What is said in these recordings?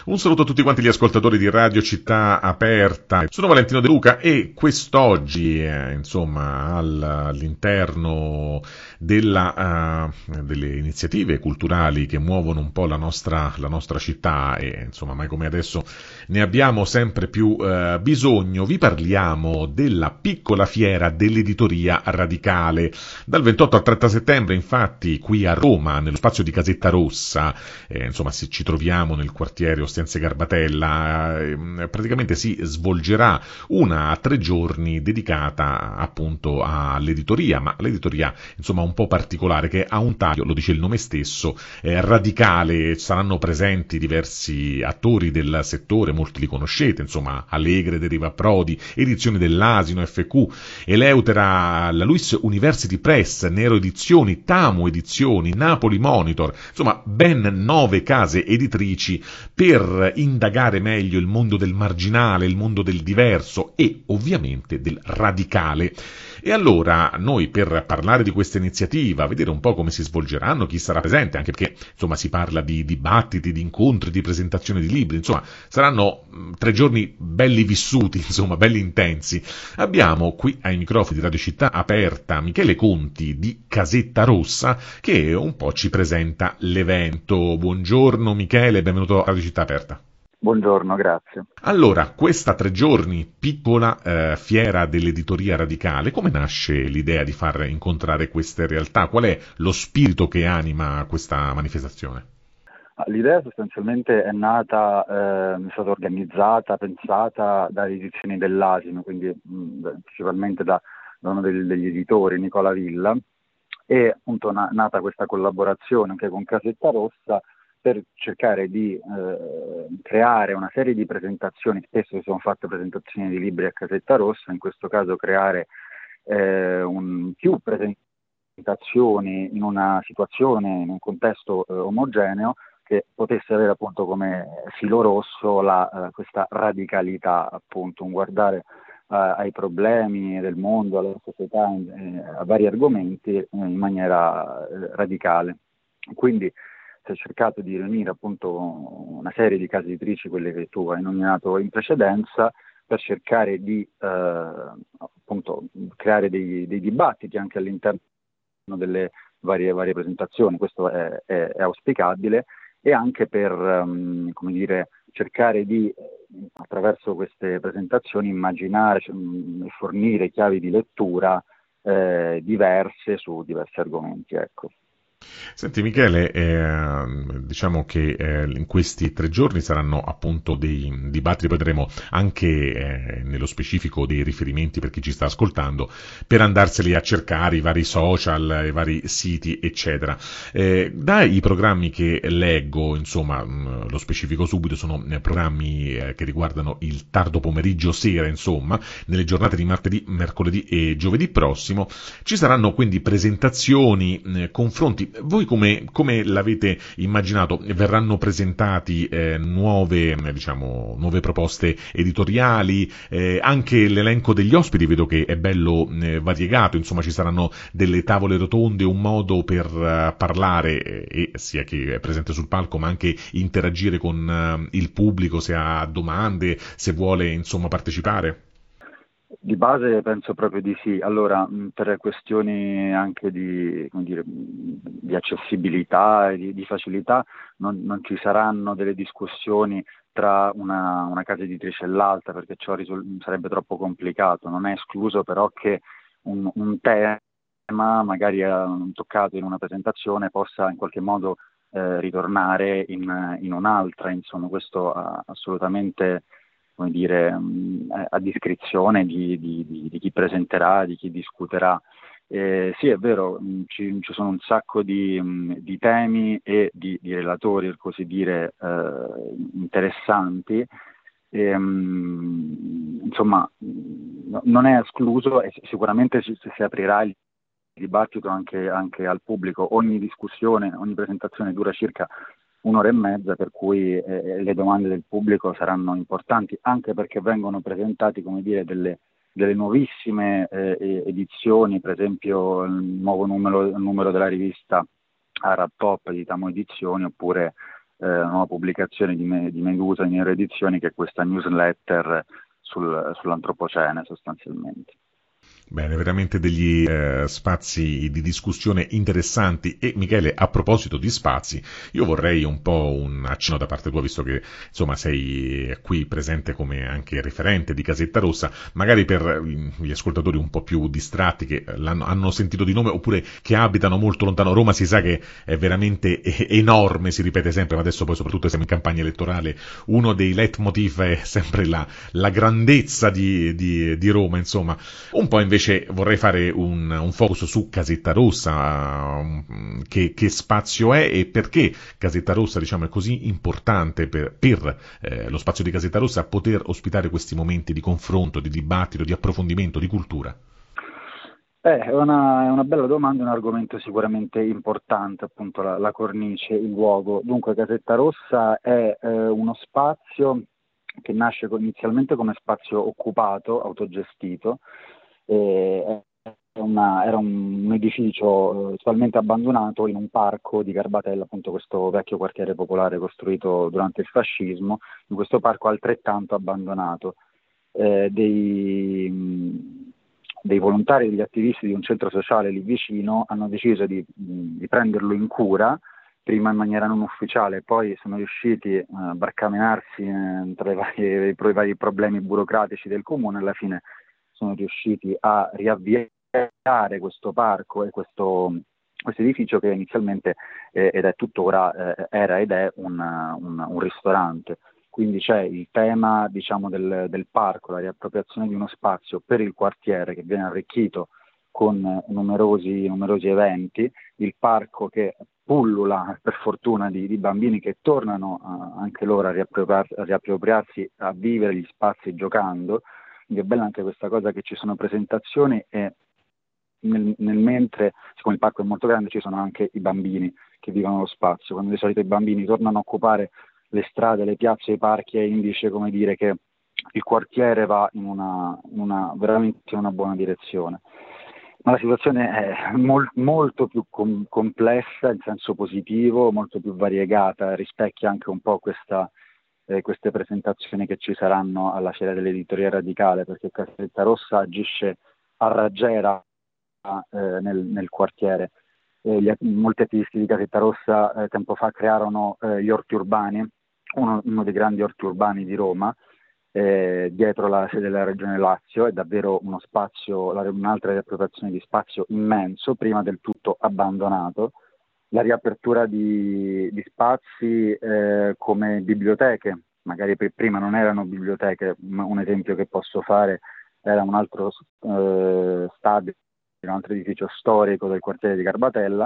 Un saluto a tutti quanti gli ascoltatori di Radio Città Aperta. Sono Valentino De Luca e quest'oggi, all'interno delle iniziative culturali che muovono un po' la nostra città e insomma mai come adesso ne abbiamo sempre più bisogno, vi parliamo della piccola fiera dell'editoria radicale. Dal 28 al 30 settembre, infatti, qui a Roma, nello spazio di Casetta Rossa, ci troviamo nel quartiere Ostiense Garbatella, praticamente si svolgerà una a 3 giorni dedicata appunto all'editoria, ma l'editoria insomma un po' particolare, che ha un taglio, lo dice il nome stesso, radicale. Saranno presenti diversi attori del settore, molti li conoscete, insomma Allegre, Deriva Prodi, Edizioni dell'Asino, FQ, Eleutera, la Luis University Press, Nero Edizioni, Tamu Edizioni, Napoli Monitor, insomma ben 9 case editrici per indagare meglio il mondo del marginale, il mondo del diverso e ovviamente del radicale. E allora noi, per parlare di questa iniziativa, vedere un po' come si svolgeranno, chi sarà presente, anche perché insomma si parla di dibattiti, di incontri, di presentazioni di libri, insomma saranno 3 giorni belli vissuti, insomma belli intensi. Abbiamo qui ai microfoni di Radio Città Aperta Michele Conti di Casetta Rossa, che un po' ci presenta l'evento. Buongiorno Michele, benvenuto a Radio Città Aperta. Buongiorno, grazie. Allora, questa 3 giorni piccola fiera dell'editoria radicale, come nasce l'idea di far incontrare queste realtà? Qual è lo spirito che anima questa manifestazione? L'idea sostanzialmente è nata, è stata organizzata, pensata dalle edizioni dell'Asino, quindi principalmente da uno degli editori, Nicola Villa, e appunto nata questa collaborazione anche con Casetta Rossa per cercare di creare una serie di presentazioni. Spesso si sono fatte presentazioni di libri a Casetta Rossa, in questo caso creare più presentazioni in una situazione, in un contesto omogeneo, che potesse avere appunto come filo rosso questa radicalità, appunto, un guardare ai problemi del mondo, alla società, a vari argomenti in maniera radicale. Quindi si è cercato di riunire appunto una serie di case editrici, quelle che tu hai nominato in precedenza, per cercare di appunto creare dei dibattiti anche all'interno delle varie presentazioni. Questo è auspicabile, e anche per cercare di, attraverso queste presentazioni, immaginare e fornire chiavi di lettura diverse su diversi argomenti, ecco. Senti Michele, diciamo che in questi 3 giorni saranno appunto dei dibattiti, poi vedremo anche nello specifico dei riferimenti per chi ci sta ascoltando, per andarseli a cercare, i vari social, i vari siti, eccetera. Dai programmi che leggo, insomma, lo specifico subito, sono programmi che riguardano il tardo pomeriggio, sera, insomma, nelle giornate di martedì, mercoledì e giovedì prossimo. Ci saranno quindi presentazioni, confronti. Voi come l'avete immaginato? Verranno presentati nuove proposte editoriali, anche l'elenco degli ospiti vedo che è bello variegato, insomma ci saranno delle tavole rotonde, un modo per parlare sia chi è presente sul palco ma anche interagire con il pubblico, se ha domande, se vuole insomma partecipare. Di base penso proprio di sì. Allora, per questioni anche di accessibilità e di facilità, non ci saranno delle discussioni tra una casa editrice e l'altra, perché ciò sarebbe troppo complicato. Non è escluso però che un tema magari toccato in una presentazione possa in qualche modo ritornare in un'altra. Insomma, questo assolutamente, a discrezione di chi presenterà, di chi discuterà. Sì, è vero, ci sono un sacco di temi e di relatori, per così dire, interessanti. Insomma, non è escluso, e sicuramente si aprirà il dibattito anche al pubblico. Ogni discussione, ogni presentazione dura circa 1 ora e mezza, per cui le domande del pubblico saranno importanti, anche perché vengono presentati, delle nuovissime edizioni, per esempio il nuovo numero della rivista Arab Pop di Tamu Edizioni, oppure una nuova pubblicazione di Medusa in Erudizioni, che è questa newsletter sull'antropocene sostanzialmente. Bene, veramente degli spazi di discussione interessanti. E Michele, a proposito di spazi, io vorrei un po' un accenno da parte tua, visto che insomma sei qui presente come anche referente di Casetta Rossa, magari per gli ascoltatori un po' più distratti che hanno sentito di nome oppure che abitano molto lontano. Roma si sa che è veramente enorme, si ripete sempre, ma adesso poi soprattutto siamo in campagna elettorale, uno dei leitmotiv è sempre la grandezza di Roma, insomma. Un po' invece vorrei fare un focus su Casetta Rossa, che spazio è e perché Casetta Rossa, diciamo, è così importante per lo spazio di Casetta Rossa poter ospitare questi momenti di confronto, di dibattito, di approfondimento, di cultura. È una bella domanda, un argomento sicuramente importante, appunto la cornice, il luogo. Dunque Casetta Rossa è uno spazio che nasce inizialmente come spazio occupato, autogestito. Era un edificio totalmente abbandonato in un parco di Garbatella, appunto questo vecchio quartiere popolare costruito durante il fascismo, in questo parco altrettanto abbandonato. Dei volontari, degli attivisti di un centro sociale lì vicino hanno deciso di prenderlo in cura, prima in maniera non ufficiale, poi sono riusciti a barcamenarsi tra i vari problemi burocratici del comune, alla fine sono riusciti a riavviare questo parco e questo edificio che inizialmente ed è tuttora era ed è un ristorante. Quindi c'è il tema, diciamo, del parco, la riappropriazione di uno spazio per il quartiere che viene arricchito con numerosi eventi, il parco che pullula per fortuna di bambini che tornano anche loro a riappropriarsi, a vivere gli spazi giocando. Quindi è bella anche questa cosa che ci sono presentazioni e nel mentre, siccome il parco è molto grande, ci sono anche i bambini che vivono lo spazio. Quando di solito i bambini tornano a occupare le strade, le piazze, i parchi, è indice, come dire, che il quartiere va veramente in una buona direzione. Ma la situazione è molto più complessa in senso positivo, molto più variegata, rispecchia anche un po' queste presentazioni che ci saranno alla Fiera dell'Editoria Radicale, perché Casetta Rossa agisce a raggiera nel quartiere. Molti attivisti di Casetta Rossa tempo fa crearono gli orti urbani, uno dei grandi orti urbani di Roma, dietro la sede della Regione Lazio. È davvero uno spazio, un'altra riappropriazione di spazio immenso, prima del tutto abbandonato. La riapertura di spazi come biblioteche, magari prima non erano biblioteche, ma un esempio che posso fare era un altro stadio, un altro edificio storico del quartiere di Garbatella,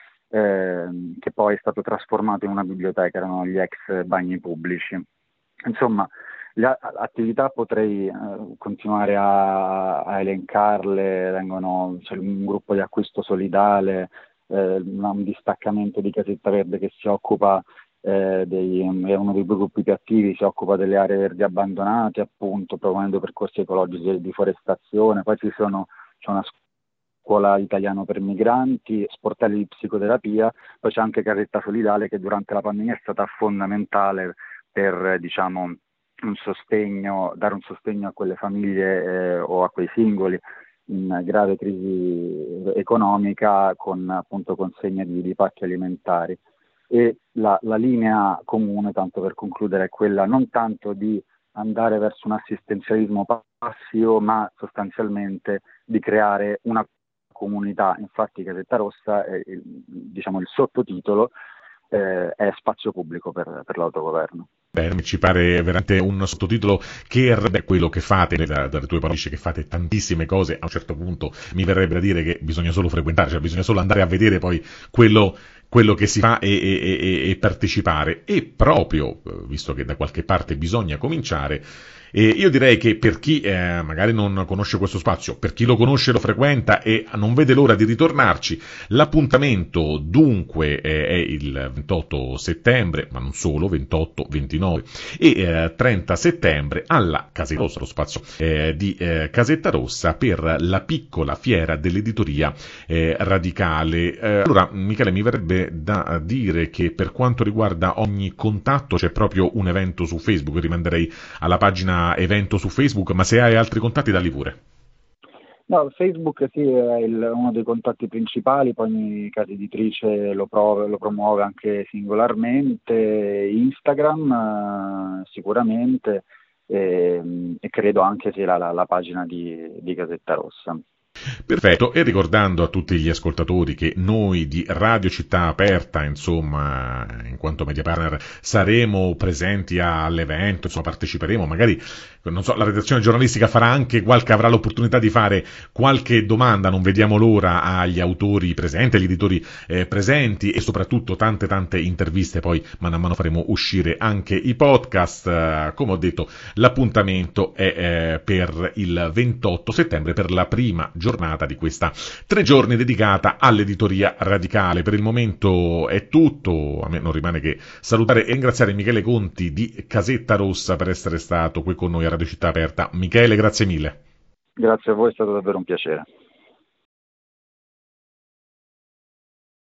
che poi è stato trasformato in una biblioteca, erano gli ex bagni pubblici. Insomma, le attività potrei continuare a elencarle, c'è un gruppo di acquisto solidale, un distaccamento di Casetta Verde che si occupa è uno dei gruppi più attivi, si occupa delle aree verdi abbandonate, appunto, promuovendo percorsi ecologici di forestazione. Poi c'è una scuola italiano per migranti, sportelli di psicoterapia, poi c'è anche Casetta Solidale che durante la pandemia è stata fondamentale per, diciamo, dare un sostegno a quelle famiglie o a quei singoli in grave crisi economica, con appunto consegne di pacchi alimentari. E la linea comune, tanto per concludere, è quella non tanto di andare verso un assistenzialismo passivo, ma sostanzialmente di creare una comunità. Infatti Casetta Rossa, diciamo il sottotitolo, è spazio pubblico per l'autogoverno. Beh, ci pare veramente un sottotitolo che è quello che fate, dalle tue parole che fate tantissime cose. A un certo punto mi verrebbe da dire che bisogna solo frequentare, cioè bisogna solo andare a vedere poi quello che si fa e partecipare. E proprio, visto che da qualche parte bisogna cominciare, io direi che per chi magari non conosce questo spazio, per chi lo conosce, lo frequenta e non vede l'ora di ritornarci, l'appuntamento dunque è il 28 settembre, ma non solo, 28, 29 29 e 30 settembre alla Casetta Rossa, lo spazio di Casetta Rossa, per la piccola fiera dell'editoria radicale. Allora, Michele, mi verrebbe da dire che per quanto riguarda ogni contatto c'è proprio un evento su Facebook, rimanderei alla pagina evento su Facebook, ma se hai altri contatti dalli pure. No, Facebook sì, è uno dei contatti principali, poi ogni casa editrice lo promuove anche singolarmente, Instagram sicuramente, e credo anche sia la pagina di Casetta Rossa. Perfetto, e ricordando a tutti gli ascoltatori che noi di Radio Città Aperta, insomma, in quanto media partner, saremo presenti all'evento, insomma, parteciperemo, magari, non so, la redazione giornalistica avrà l'opportunità di fare qualche domanda, non vediamo l'ora, agli autori presenti, agli editori presenti, e soprattutto tante interviste, poi man mano faremo uscire anche i podcast. Come ho detto, l'appuntamento è per il 28 settembre, per la prima giornata di questa 3 giorni dedicata all'editoria radicale. Per il momento è tutto, a me non rimane che salutare e ringraziare Michele Conti di Casetta Rossa per essere stato qui con noi a Radio Città Aperta. Michele, grazie mille. Grazie a voi, è stato davvero un piacere.